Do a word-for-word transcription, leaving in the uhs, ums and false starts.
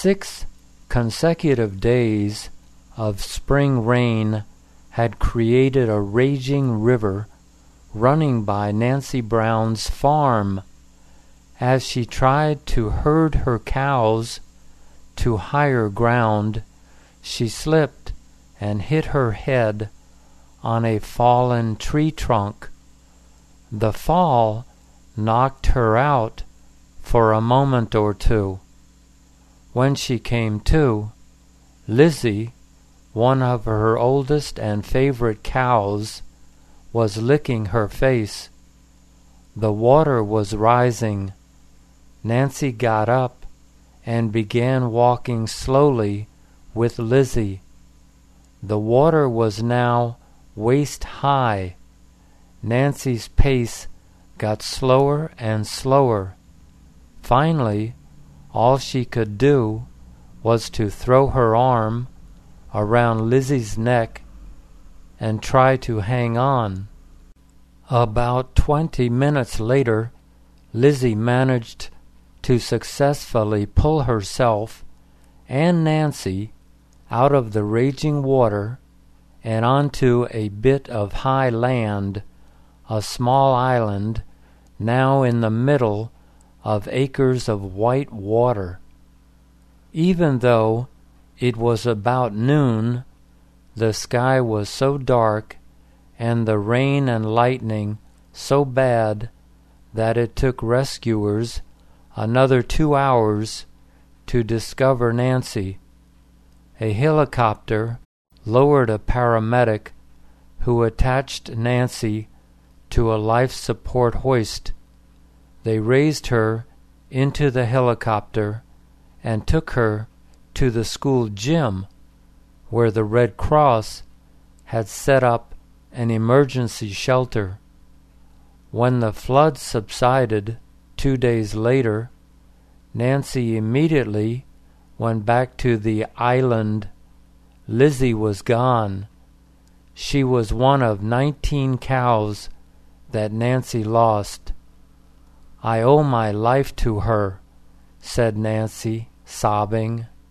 Six consecutive days of spring rain had created a raging river running by Nancy Brown's farm. As she tried to herd her cows to higher ground, she slipped and hit her head on a fallen tree trunk. The fall knocked her out for a moment or two. When she came to, Lizzie, one of her oldest and favorite cows, was licking her face. The water was rising. Nancy got up and began walking slowly with Lizzie. The water was now waist high. Nancy's pace got slower and slower. Finally, all she could do was to throw her arm around Lizzie's neck and try to hang on. About twenty minutes later, Lizzie managed to successfully pull herself and Nancy out of the raging water and onto a bit of high land, a small island now in the middle of acres of white water. Even though it was about noon, the sky was so dark and the rain and lightning so bad that it took rescuers another two hours to discover Nancy. A helicopter lowered a paramedic who attached Nancy to a life support hoist. They raised her into the helicopter and took her to the school gym, where the Red Cross had set up an emergency shelter. When the flood subsided two days later, Nancy immediately went back to the island. Lizzie was gone. She was one of nineteen cows that Nancy lost. "I owe my life to her," said Nancy, sobbing.